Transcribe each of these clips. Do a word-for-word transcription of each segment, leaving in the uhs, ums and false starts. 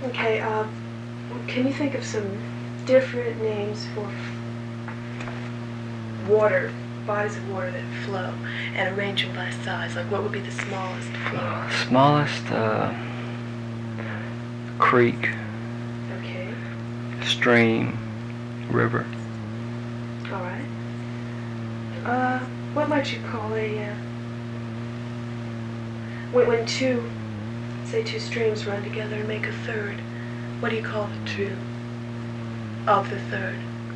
Okay, uh, can you think of some different names for water, bodies of water that flow, and arrange them by size? Like, what would be the smallest flow? Uh, smallest, uh, creek, Okay. stream, river. All right. Uh, what might you call a, uh, when, when two, say two streams run together and make a third, what do you call the two of the third?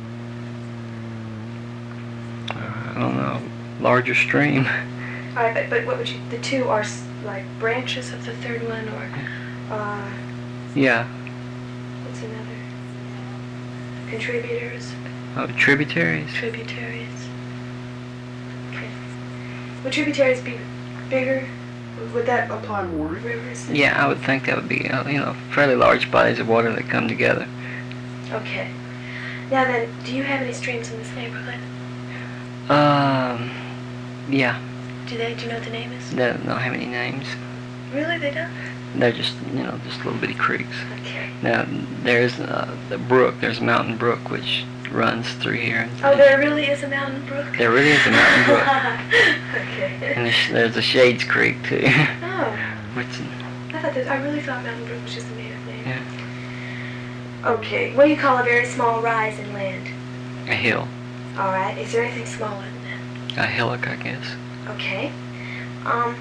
Uh, I don't know, larger stream. All right, but, but what would you, the two are s- like branches of the third one, or, uh, Yeah. what's another? Contributors? Oh, tributaries. Tributaries. Okay. Would tributaries be bigger? Would that apply more? Rivers? Yeah, I would think that would be, uh, you know, fairly large bodies of water that come together. Okay. Now then, do you have any streams in this neighborhood? Um, yeah, Do they? Do you know what the name is? they don't have any names. Really, they don't? They're just, you know, just little bitty creeks. Okay. Now, there's uh, the brook, there's a mountain brook which runs through here. Oh, there really is a mountain brook? There really is a mountain brook. Okay. And there's, there's a Shades Creek, too. Oh, which, I thought that, I really thought Mountain Brook was just a made-up name. yeah, Okay. What do you call a very small rise in land? a hill. All right. Is there anything smaller than that? A hillock, I guess. Okay. Um.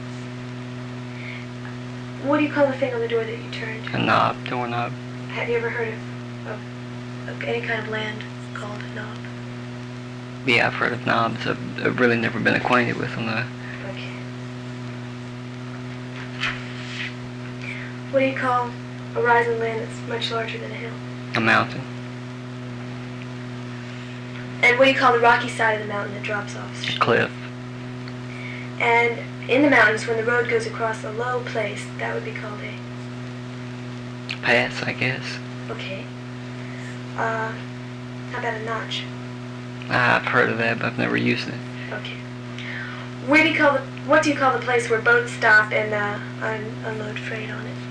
What do you call the thing on the door that you turned? A knob, doorknob. Have you ever heard of, of, of any kind of land called a knob? Yeah, I've heard of knobs. I've, I've really never been acquainted with them, though. Okay. What do you call a rise in land that's much larger than a hill? A mountain. And what do you call the rocky side of the mountain that drops off? A cliff. And in the mountains, when the road goes across a low place, that would be called a... Pass, I guess. Okay. Uh, how about a notch? I've heard of that, but I've never used it. Okay. Where do you call the... What do you call the place where boats stop and uh, un, unload freight on it?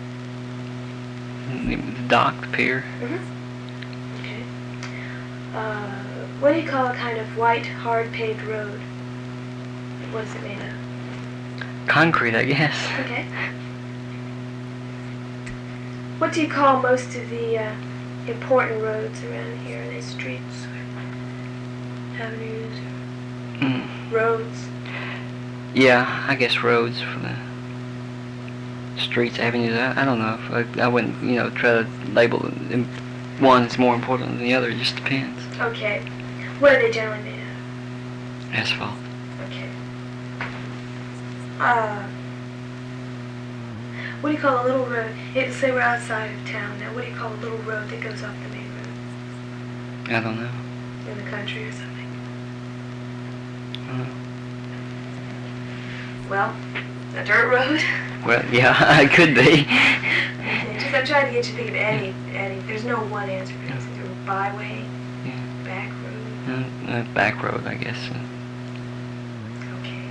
The dock, the pier. Mm-hmm. Okay. Uh, what do you call a kind of white, hard paved road? What is it made of? Concrete, I guess. Okay. What do you call most of the uh, important roads around here? Are they streets or avenues or Mm. roads? Yeah, I guess roads for the streets, avenues. I, I don't know. I, I wouldn't, you know, try to label them. One is more important than the other. It just depends. Okay. What are they generally made of? Asphalt. Okay. Uh, what do you call a little road? Let's say we're outside of town now. What do you call a little road that goes off the main road? I don't know. In the country or something? Uh, Well, a dirt road? well, yeah, it could be. Just, I'm trying to get you to think of any, any. There's no one answer. It's either a byway, Yeah. back road. Uh, uh, back road, I guess. Okay.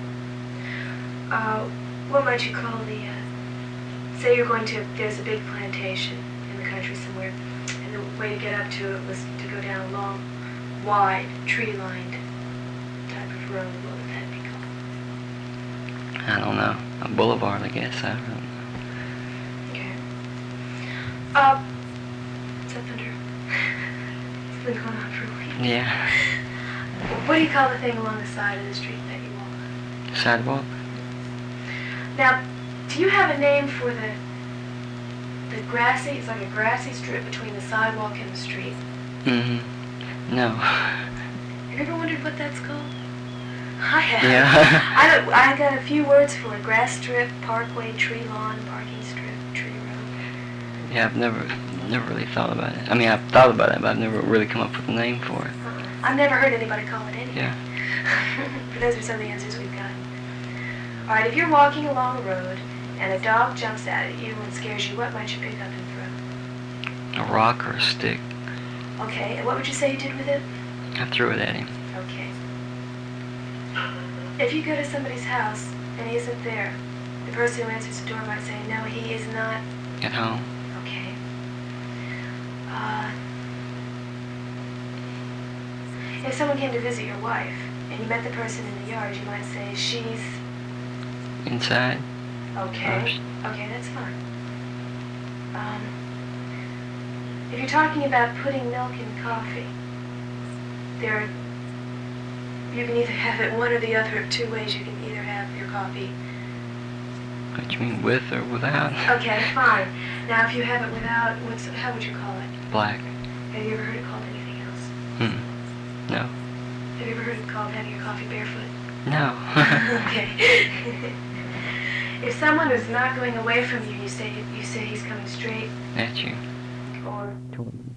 Uh, what might you call the, uh, say you're going to, there's a big plantation in the country somewhere, and the way to get up to it was to go down a long, wide, tree-lined type of road. What would that be called? I don't know. A boulevard, I guess. I don't know. Okay. Uh, what's up under? It's been going on for a week. Yeah. What do you call the thing along the side of the street that you walk on? Sidewalk. Now, do you have a name for the the grassy? It's like a grassy strip between the sidewalk and the street. Mm-hmm. No. Have you ever wondered what that's called? I have. Yeah. I don't, I got a few words for it: grass strip, parkway, tree lawn, parking strip, tree road. Yeah, I've never, never really thought about it. I mean, I've thought about it, but I've never really come up with a name for it. Uh, I've never heard anybody call it anything. Yeah. But those are some of the answers we've got. All right, if you're walking along a road and a dog jumps out at you and scares you, what might you pick up and throw? A rock or a stick. Okay, and what would you say you did with it? I threw it at him. Okay. If you go to somebody's house and he isn't there, the person who answers the door might say, no, he is not. At home. Okay. if someone came to visit your wife and you met the person in the yard, you might say she's Inside. okay. Okay, that's fine. Um, if you're talking about putting milk in coffee, there, you can either have it one or the other of two ways. You can either have your coffee. What you mean, with or without? Okay, fine. Now, if you have it without, what's how would you call it? Black. Have you ever heard it called anything else? Hmm. No. Have you ever heard it called having your coffee barefoot? No. Okay. If someone is not going away from you, you say you say he's coming straight, At you. or